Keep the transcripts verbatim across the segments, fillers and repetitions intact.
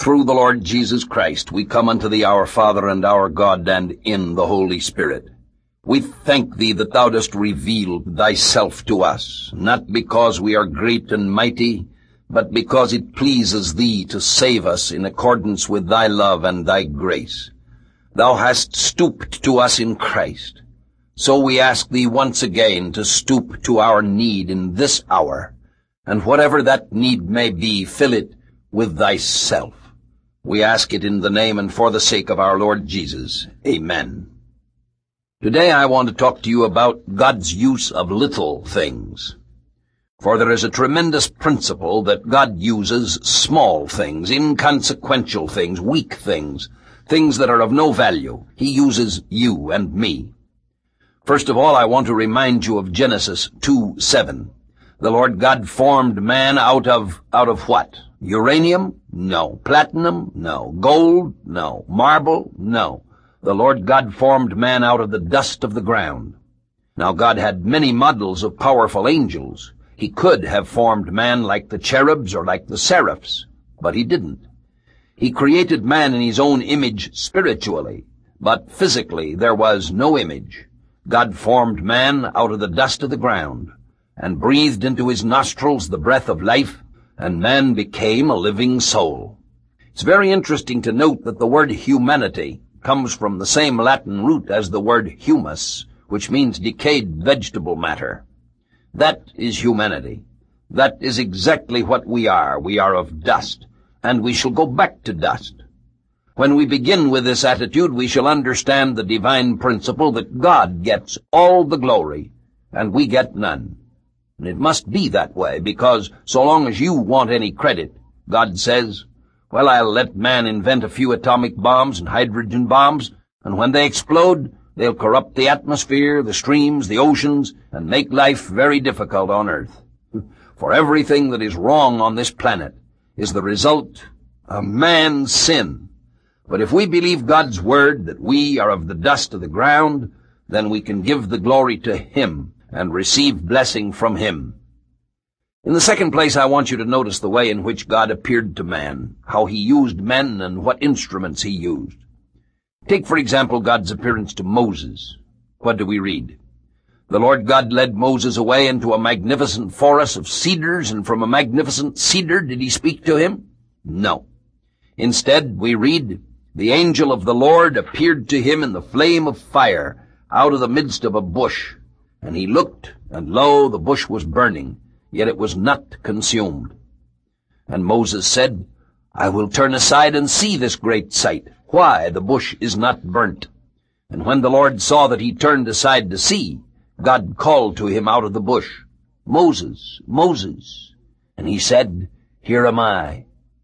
through the Lord Jesus Christ, we come unto thee, our Father and our God, and in the Holy Spirit. We thank thee that thou dost reveal thyself to us, not because we are great and mighty, but because it pleases thee to save us in accordance with thy love and thy grace. Thou hast stooped to us in Christ. So we ask thee once again to stoop to our need in this hour, and whatever that need may be, fill it with thyself. We ask it in the name and for the sake of our Lord Jesus. Amen. Today I want to talk to you about God's use of little things. For there is a tremendous principle that God uses small things, inconsequential things, weak things, things that are of no value. He uses you and me. First of all, I want to remind you of Genesis two seven. The Lord God formed man out of, out of what? Uranium? No. Platinum? No. Gold? No. Marble? No. The Lord God formed man out of the dust of the ground. Now God had many models of powerful angels. He could have formed man like the cherubs or like the seraphs, but he didn't. He created man in his own image spiritually, but physically there was no image. God formed man out of the dust of the ground and breathed into his nostrils the breath of life, and man became a living soul. It's very interesting to note that the word humanity comes from the same Latin root as the word humus, which means decayed vegetable matter. That is humanity. That is exactly what we are. We are of dust, and we shall go back to dust. When we begin with this attitude, we shall understand the divine principle that God gets all the glory, and we get none. And it must be that way, because so long as you want any credit, God says, well, I'll let man invent a few atomic bombs and hydrogen bombs, and when they explode, they'll corrupt the atmosphere, the streams, the oceans, and make life very difficult on earth. For everything that is wrong on this planet is the result of man's sin. But if we believe God's word that we are of the dust of the ground, then we can give the glory to Him and receive blessing from Him. In the second place, I want you to notice the way in which God appeared to man, how He used men and what instruments He used. Take, for example, God's appearance to Moses. What do we read? The Lord God led Moses away into a magnificent forest of cedars, and from a magnificent cedar did He speak to him? No. Instead, we read, the angel of the Lord appeared to him in the flame of fire out of the midst of a bush. And he looked, and lo, the bush was burning, yet it was not consumed. And Moses said, I will turn aside and see this great sight, why the bush is not burnt. And when the Lord saw that he turned aside to see, God called to him out of the bush, Moses, Moses. And he said, Here am I.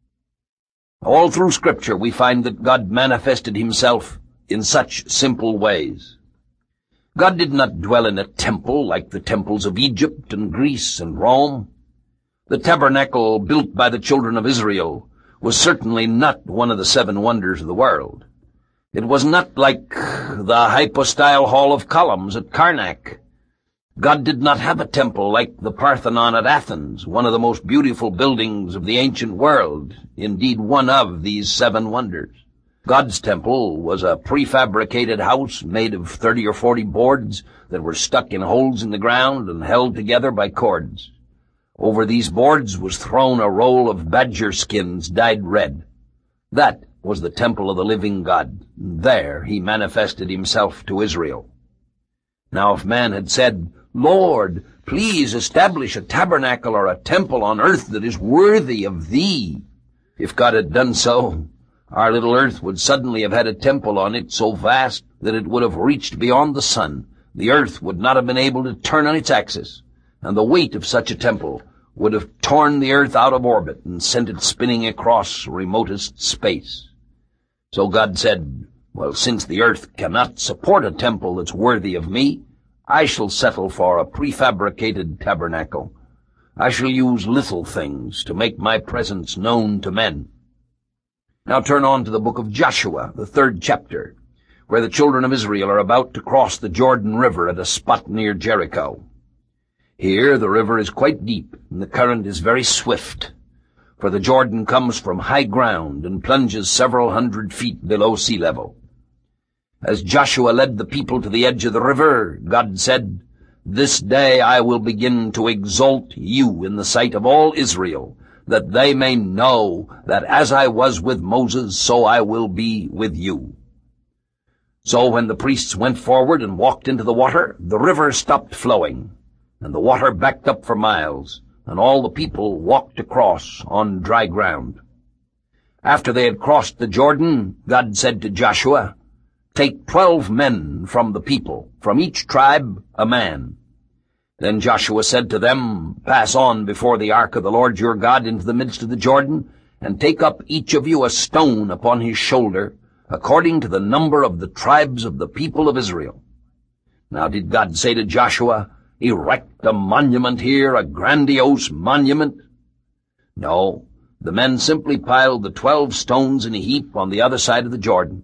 All through Scripture we find that God manifested Himself in such simple ways. God did not dwell in a temple like the temples of Egypt and Greece and Rome. The tabernacle built by the children of Israel was certainly not one of the seven wonders of the world. It was not like the hypostyle hall of columns at Karnak. God did not have a temple like the Parthenon at Athens, one of the most beautiful buildings of the ancient world, indeed one of these seven wonders. God's temple was a prefabricated house made of thirty or forty boards that were stuck in holes in the ground and held together by cords. Over these boards was thrown a roll of badger skins dyed red. That was the temple of the living God. There He manifested Himself to Israel. Now if man had said, Lord, please establish a tabernacle or a temple on earth that is worthy of Thee, if God had done so, our little earth would suddenly have had a temple on it so vast that it would have reached beyond the sun. The earth would not have been able to turn on its axis, and the weight of such a temple would have torn the earth out of orbit and sent it spinning across remotest space. So God said, well, since the earth cannot support a temple that's worthy of me, I shall settle for a prefabricated tabernacle. I shall use little things to make my presence known to men. Now turn on to the book of Joshua, the third chapter, where the children of Israel are about to cross the Jordan River at a spot near Jericho. Here the river is quite deep, and the current is very swift. for the Jordan comes from high ground and plunges several hundred feet below sea level. As Joshua led the people to the edge of the river, God said, "This day I will begin to exalt you in the sight of all Israel, that they may know that as I was with Moses, so I will be with you." So when the priests went forward and walked into the water, the river stopped flowing, and the water backed up for miles, and all the people walked across on dry ground. After they had crossed the Jordan, God said to Joshua, "Take twelve men from the people, from each tribe a man." Then Joshua said to them, "Pass on before the ark of the Lord your God into the midst of the Jordan, and take up each of you a stone upon his shoulder, according to the number of the tribes of the people of Israel." Now did God say to Joshua, "Erect a monument here, a grandiose monument"? No, the men simply piled the twelve stones in a heap on the other side of the Jordan.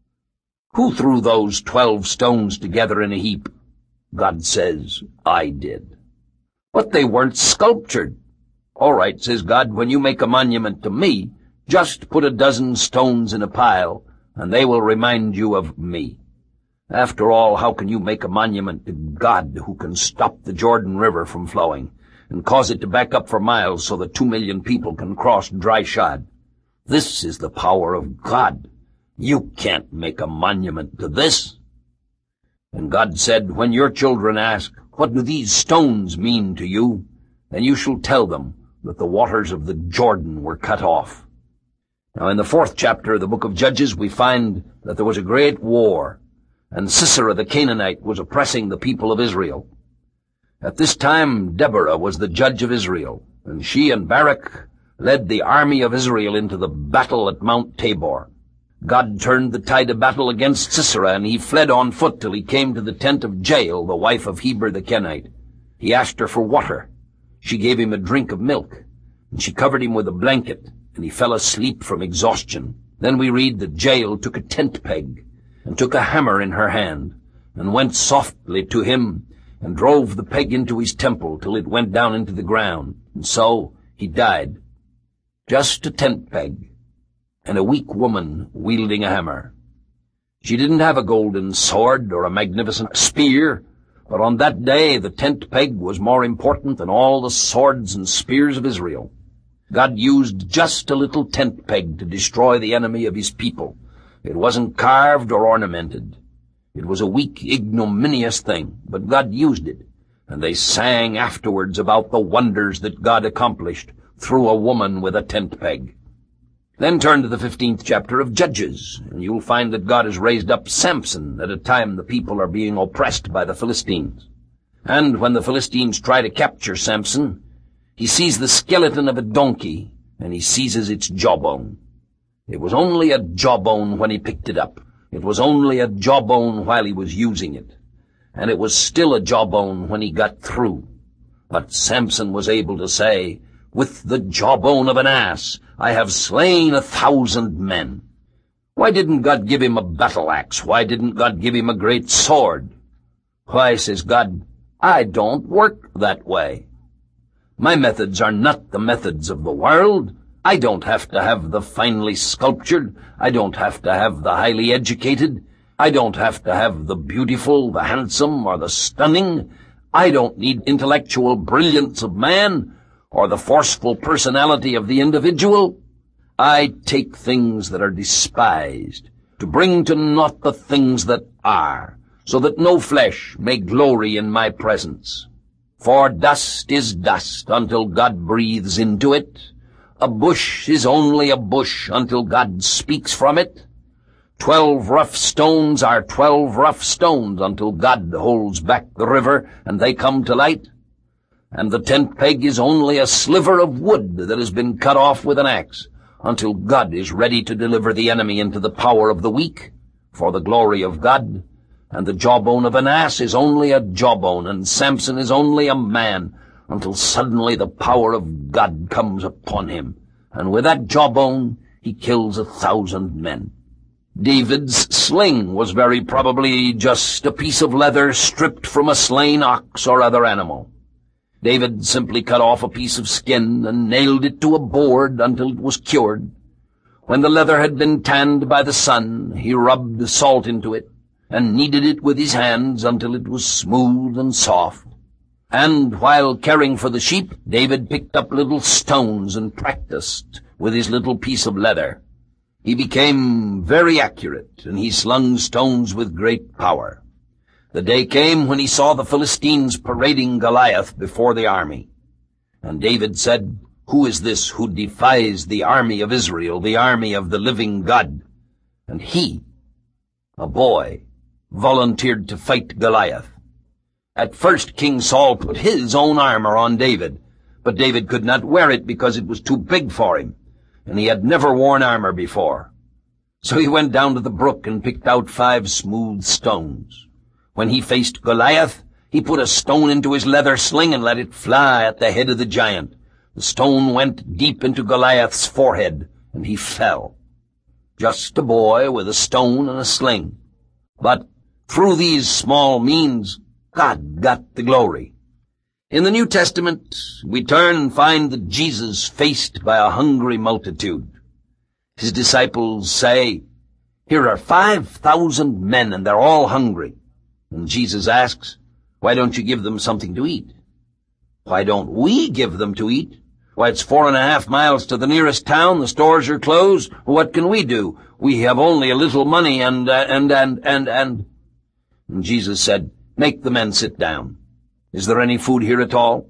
Who threw those twelve stones together in a heap? God says, "I did." But they weren't sculptured. "All right," says God, "when you make a monument to me, just put a dozen stones in a pile, and they will remind you of me." After all, how can you make a monument to God who can stop the Jordan River from flowing and cause it to back up for miles so that two million people can cross dry shod? This is the power of God. You can't make a monument to this. And God said, "When your children ask, 'What do these stones mean to you?' then you shall tell them that the waters of the Jordan were cut off." Now in the fourth chapter of the book of Judges we find that there was a great war, and Sisera the Canaanite was oppressing the people of Israel. At this time Deborah was the judge of Israel, and she and Barak led the army of Israel into the battle at Mount Tabor. God turned the tide of battle against Sisera, and he fled on foot till he came to the tent of Jael, the wife of Heber the Kenite. He asked her for water. She gave him a drink of milk, and she covered him with a blanket, and he fell asleep from exhaustion. Then we read that Jael took a tent peg, and took a hammer in her hand, and went softly to him, and drove the peg into his temple till it went down into the ground, and so he died. Just a tent peg, and a weak woman wielding a hammer. She didn't have a golden sword or a magnificent spear, but on that day the tent peg was more important than all the swords and spears of Israel. God used just a little tent peg to destroy the enemy of his people. It wasn't carved or ornamented. It was a weak, ignominious thing, but God used it, and they sang afterwards about the wonders that God accomplished through a woman with a tent peg. Then turn to the fifteenth chapter of Judges, and you'll find that God has raised up Samson at a time the people are being oppressed by the Philistines. And when the Philistines try to capture Samson, he sees the skeleton of a donkey, and he seizes its jawbone. It was only a jawbone when he picked it up. It was only a jawbone while he was using it. And it was still a jawbone when he got through. But Samson was able to say, "With the jawbone of an ass, I have slain a thousand men." Why didn't God give him a battle axe? Why didn't God give him a great sword? Why, says God, I don't work that way. My methods are not the methods of the world. I don't have to have the finely sculptured. I don't have to have the highly educated. I don't have to have the beautiful, the handsome, or the stunning. I don't need intellectual brilliance of man or the forceful personality of the individual. I take things that are despised to bring to naught the things that are, so that no flesh may glory in my presence. For dust is dust until God breathes into it. A bush is only a bush until God speaks from it. Twelve rough stones are twelve rough stones until God holds back the river and they come to light. And the tent peg is only a sliver of wood that has been cut off with an axe until God is ready to deliver the enemy into the power of the weak for the glory of God. And the jawbone of an ass is only a jawbone, and Samson is only a man, until suddenly the power of God comes upon him, and with that jawbone he kills a thousand men. David's sling was very probably just a piece of leather stripped from a slain ox or other animal. David simply cut off a piece of skin and nailed it to a board until it was cured. When the leather had been tanned by the sun, he rubbed salt into it and kneaded it with his hands until it was smooth and soft. And while caring for the sheep, David picked up little stones and practiced with his little piece of leather. He became very accurate, and he slung stones with great power. The day came when he saw the Philistines parading Goliath before the army. And David said, "Who is this who defies the army of Israel, the army of the living God?" And he, a boy, volunteered to fight Goliath. At first King Saul put his own armor on David, but David could not wear it because it was too big for him, and he had never worn armor before. So he went down to the brook and picked out five smooth stones. When he faced Goliath, he put a stone into his leather sling and let it fly at the head of the giant. The stone went deep into Goliath's forehead, and he fell. Just a boy with a stone and a sling. But through these small means, God got the glory. In the New Testament, we turn and find that Jesus faced by a hungry multitude. His disciples say, "Here are five thousand men, and they're all hungry." And Jesus asks, "Why don't you give them something to eat?" "Why don't we give them to eat?" "Why, it's four and a half miles to the nearest town. The stores are closed. What can we do? We have only a little money and, uh, and, and, and, and..." And Jesus said, "Make the men sit down. Is there any food here at all?"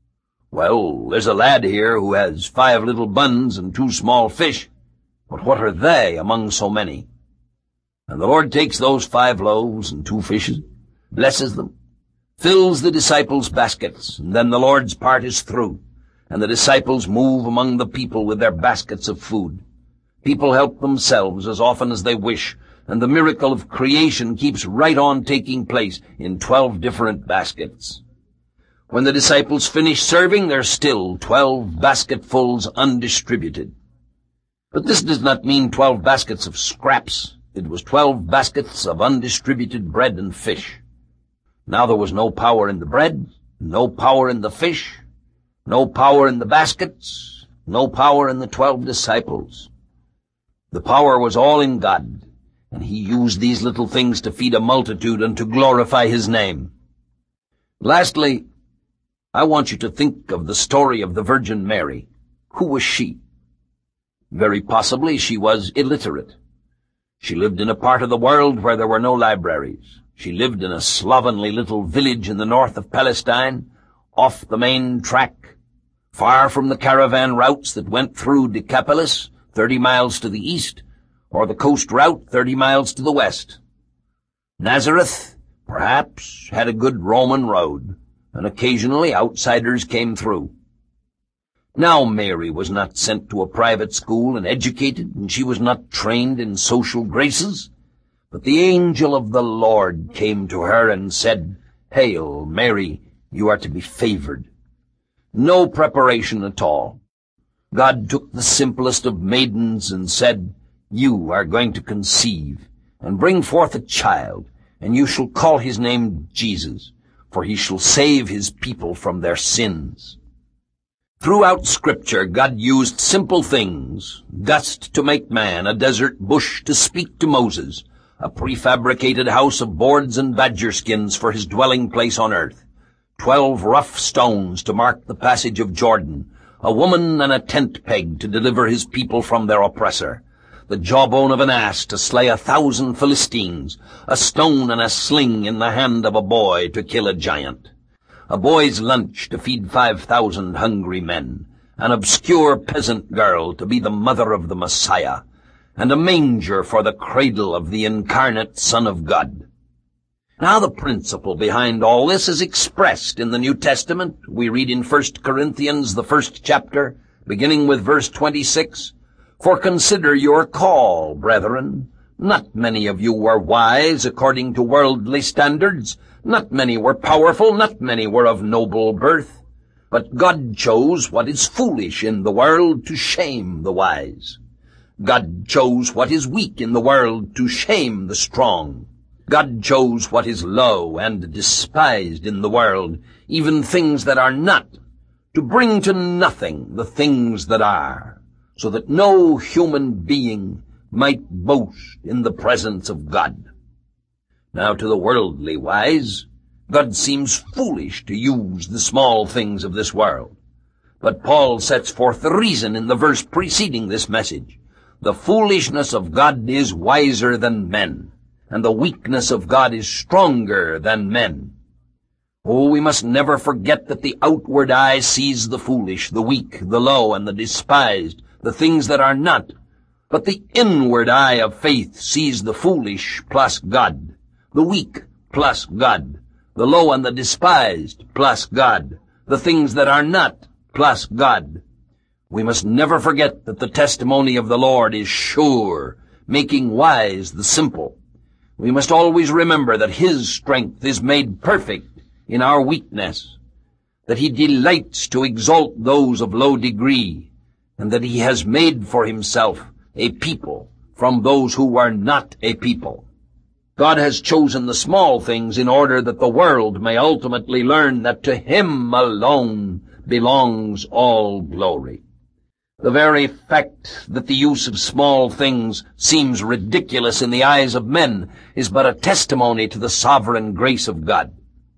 "Well, there's a lad here who has five little buns and two small fish. But what are they among so many?" And the Lord takes those five loaves and two fishes, blesses them, fills the disciples' baskets, and then the Lord's part is through, and the disciples move among the people with their baskets of food. People help themselves as often as they wish, and the miracle of creation keeps right on taking place in twelve different baskets. When the disciples finish serving, there's still twelve basketfuls undistributed. But this does not mean twelve baskets of scraps. It was twelve baskets of undistributed bread and fish. Now there was no power in the bread, no power in the fish, no power in the baskets, no power in the twelve disciples. The power was all in God, and he used these little things to feed a multitude and to glorify his name. Lastly, I want you to think of the story of the Virgin Mary. Who was she? Very possibly she was illiterate. She lived in a part of the world where there were no libraries. She lived in a slovenly little village in the north of Palestine, off the main track, far from the caravan routes that went through Decapolis, thirty miles to the east, or the coast route thirty miles to the west. Nazareth, perhaps, had a good Roman road, and occasionally outsiders came through. Now Mary was not sent to a private school and educated, and she was not trained in social graces, but the angel of the Lord came to her and said, "Hail, Mary, you are to be favored." No preparation at all. God took the simplest of maidens and said, "You are going to conceive and bring forth a child, and you shall call his name Jesus, for he shall save his people from their sins." Throughout Scripture, God used simple things: dust to make man, a desert bush to speak to Moses, a prefabricated house of boards and badger skins for his dwelling place on earth, twelve rough stones to mark the passage of Jordan, a woman and a tent peg to deliver his people from their oppressor, the jawbone of an ass to slay a thousand Philistines, a stone and a sling in the hand of a boy to kill a giant, a boy's lunch to feed five thousand hungry men, an obscure peasant girl to be the mother of the Messiah, and a manger for the cradle of the incarnate Son of God. Now the principle behind all this is expressed in the New Testament. We read in First Corinthians, the first chapter, beginning with verse twenty-six, "For consider your call, brethren. Not many of you were wise according to worldly standards. Not many were powerful. Not many were of noble birth. But God chose what is foolish in the world to shame the wise. God chose what is weak in the world to shame the strong. God chose what is low and despised in the world, even things that are not, to bring to nothing the things that are, so that no human being might boast in the presence of God. Now to the worldly wise, God seems foolish to use the small things of this world. But Paul sets forth the reason in the verse preceding this message. The foolishness of God is wiser than men, and the weakness of God is stronger than men. Oh, we must never forget that the outward eye sees the foolish, the weak, the low, and the despised, the things that are not. But the inward eye of faith sees the foolish plus God, the weak plus God, the low and the despised plus God, the things that are not plus God. We must never forget that the testimony of the Lord is sure, making wise the simple. We must always remember that His strength is made perfect in our weakness, that He delights to exalt those of low degree, and that He has made for Himself a people from those who are not a people. God has chosen the small things in order that the world may ultimately learn that to Him alone belongs all glory. The very fact that the use of small things seems ridiculous in the eyes of men is but a testimony to the sovereign grace of God.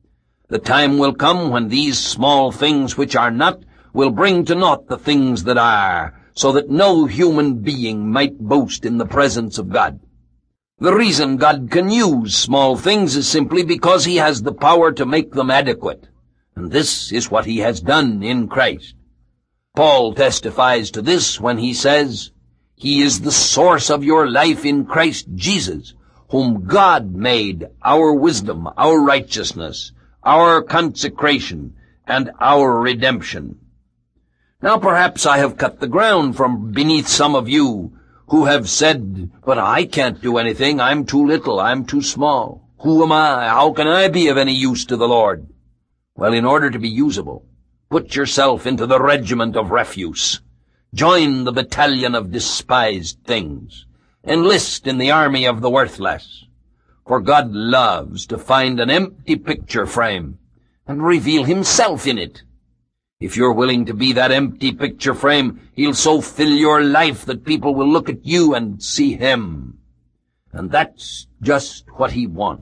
The time will come when these small things which are not will bring to naught the things that are, so that no human being might boast in the presence of God. The reason God can use small things is simply because He has the power to make them adequate, and this is what He has done in Christ. Paul testifies to this when he says, He is the source of your life in Christ Jesus, whom God made our wisdom, our righteousness, our consecration, and our redemption. Now perhaps I have cut the ground from beneath some of you who have said, but I can't do anything. I'm too little. I'm too small. Who am I? How can I be of any use to the Lord? Well, in order to be usable, put yourself into the regiment of refuse. Join the battalion of despised things. Enlist in the army of the worthless. For God loves to find an empty picture frame and reveal Himself in it. If you're willing to be that empty picture frame, He'll so fill your life that people will look at you and see Him. And that's just what He wants.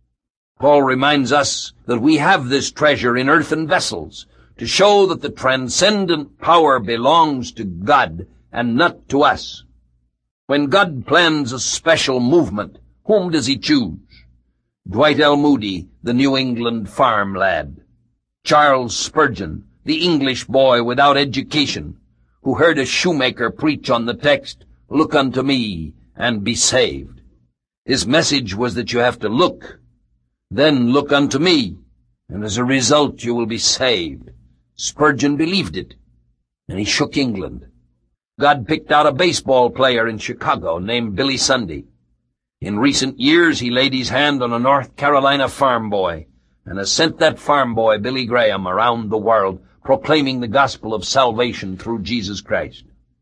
Paul reminds us that we have this treasure in earthen vessels to show that the transcendent power belongs to God and not to us. When God plans a special movement, whom does He choose? Dwight L. Moody, the New England farm lad. Charles Spurgeon, the English boy without education, who heard a shoemaker preach on the text, "Look unto me and be saved." His message was that you have to look, then look unto me, and as a result you will be saved. Spurgeon believed it, and he shook England. God picked out a baseball player in Chicago named Billy Sunday. In recent years he laid his hand on a North Carolina farm boy, and has sent that farm boy, Billy Graham, around the world, proclaiming the gospel of salvation through Jesus Christ.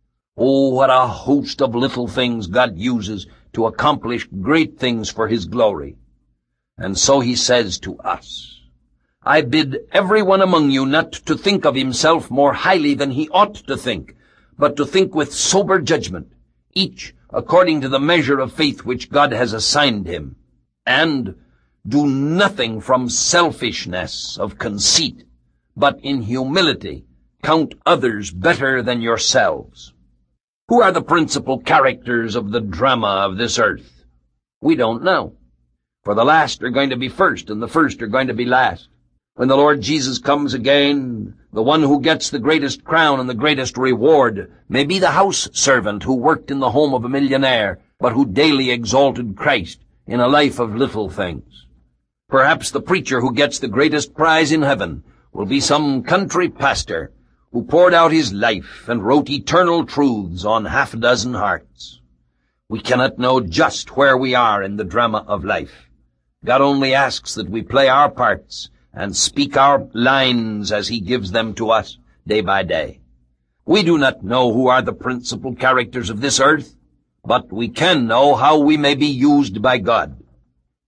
Oh, what a host of little things God uses to accomplish great things for His glory. And so He says to us, I bid every one among you not to think of himself more highly than he ought to think, but to think with sober judgment, each according to the measure of faith which God has assigned him. And do nothing from selfishness of conceit, but in humility count others better than yourselves. Who are the principal characters of the drama of this earth? We don't know. For the last are going to be first, and the first are going to be last. When the Lord Jesus comes again, the one who gets the greatest crown and the greatest reward may be the house servant who worked in the home of a millionaire, but who daily exalted Christ in a life of little things. Perhaps the preacher who gets the greatest prize in heaven will be some country pastor who poured out his life and wrote eternal truths on half a dozen hearts. We cannot know just where we are in the drama of life. God only asks that we play our parts and speak our lines as He gives them to us day by day. We do not know who are the principal characters of this earth, but we can know how we may be used by God.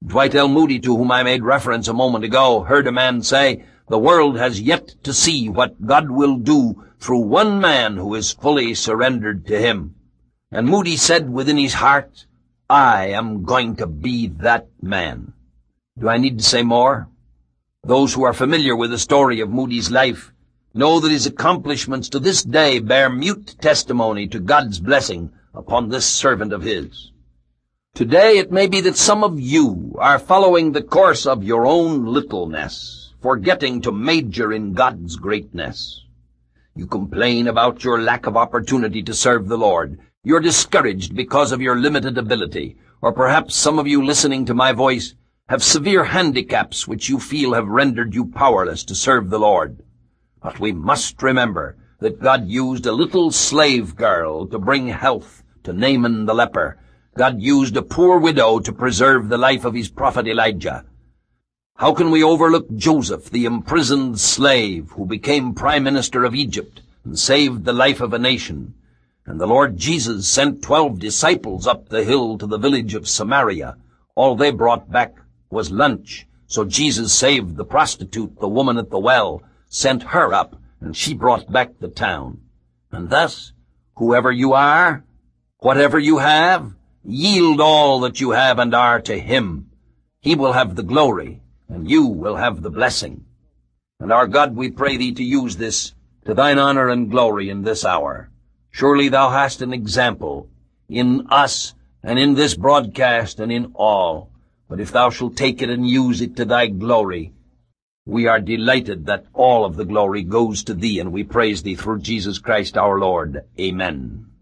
Dwight L. Moody, to whom I made reference a moment ago, heard a man say, "The world has yet to see what God will do through one man who is fully surrendered to him." And Moody said within his heart, "I am going to be that man." Do I need to say more? Those who are familiar with the story of Moody's life know that his accomplishments to this day bear mute testimony to God's blessing upon this servant of his. Today it may be that some of you are following the course of your own littleness, forgetting to major in God's greatness. You complain about your lack of opportunity to serve the Lord. You're discouraged because of your limited ability, or perhaps some of you listening to my voice have severe handicaps which you feel have rendered you powerless to serve the Lord. But we must remember that God used a little slave girl to bring health to Naaman the leper. God used a poor widow to preserve the life of his prophet Elijah. How can we overlook Joseph, the imprisoned slave who became prime minister of Egypt and saved the life of a nation? And the Lord Jesus sent twelve disciples up the hill to the village of Samaria. All they brought back was lunch. So Jesus saved the prostitute, the woman at the well, sent her up, and she brought back the town. And thus, whoever you are, whatever you have, yield all that you have and are to him. He will have the glory, and you will have the blessing. And our God, we pray thee to use this to thine honor and glory in this hour. Surely thou hast an example in us and in this broadcast and in all. But if thou shalt take it and use it to thy glory, we are delighted that all of the glory goes to thee, and we praise thee through Jesus Christ our Lord. Amen.